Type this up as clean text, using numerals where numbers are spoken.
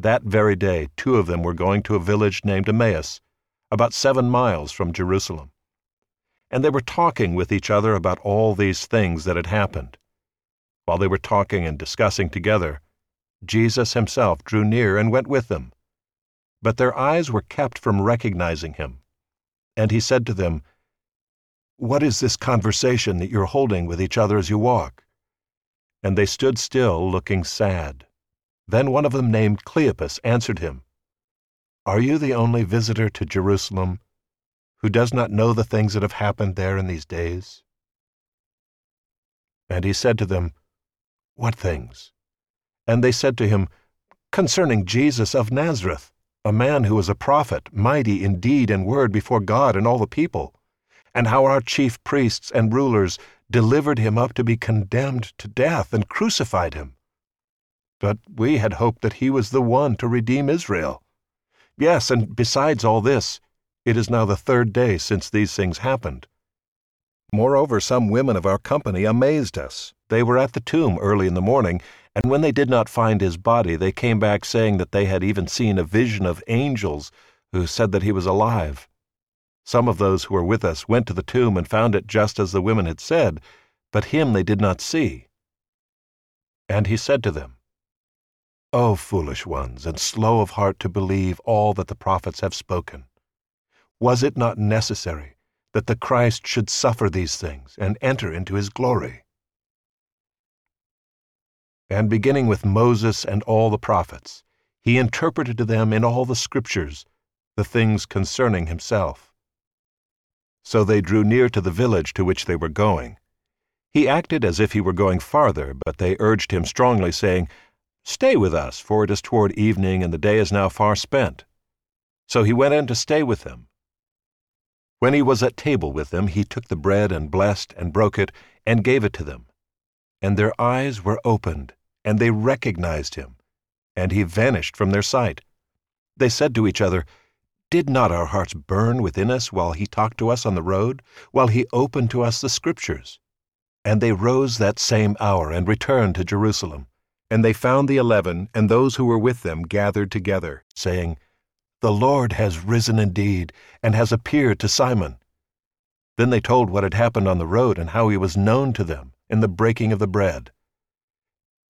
that very day 2 of them were going to a village named Emmaus, about 7 miles from Jerusalem. And they were talking with each other about all these things that had happened. While they were talking and discussing together, Jesus himself drew near and went with them. But their eyes were kept from recognizing him. And he said to them, "What is this conversation that you're holding with each other as you walk?" And they stood still, looking sad. Then one of them, named Cleopas, answered him, "Are you the only visitor to Jerusalem who does not know the things that have happened there in these days?" And he said to them, "What things?" And they said to him, "Concerning Jesus of Nazareth, a man who was a prophet, mighty in deed and word before God and all the people, and how our chief priests and rulers delivered him up to be condemned to death and crucified him. But we had hoped that he was the one to redeem Israel. Yes, and besides all this, it is now the 3rd day since these things happened. Moreover, some women of our company amazed us. They were at the tomb early in the morning, and when they did not find his body, they came back saying that they had even seen a vision of angels who said that he was alive. Some of those who were with us went to the tomb and found it just as the women had said, but him they did not see." And he said to them, "O foolish ones, and slow of heart to believe all that the prophets have spoken. Was it not necessary that the Christ should suffer these things and enter into his glory?" And beginning with Moses and all the prophets, he interpreted to them in all the Scriptures the things concerning himself. So they drew near to the village to which they were going. He acted as if he were going farther, but they urged him strongly, saying, "Stay with us, for it is toward evening, and the day is now far spent." So he went in to stay with them. When he was at table with them, he took the bread and blessed and broke it and gave it to them. And their eyes were opened, and they recognized him, and he vanished from their sight. They said to each other, "Did not our hearts burn within us while he talked to us on the road, while he opened to us the Scriptures?" And they rose that same hour and returned to Jerusalem. And they found the 11 and those who were with them gathered together, saying, "The Lord has risen indeed, and has appeared to Simon." Then they told what had happened on the road and how he was known to them in the breaking of the bread.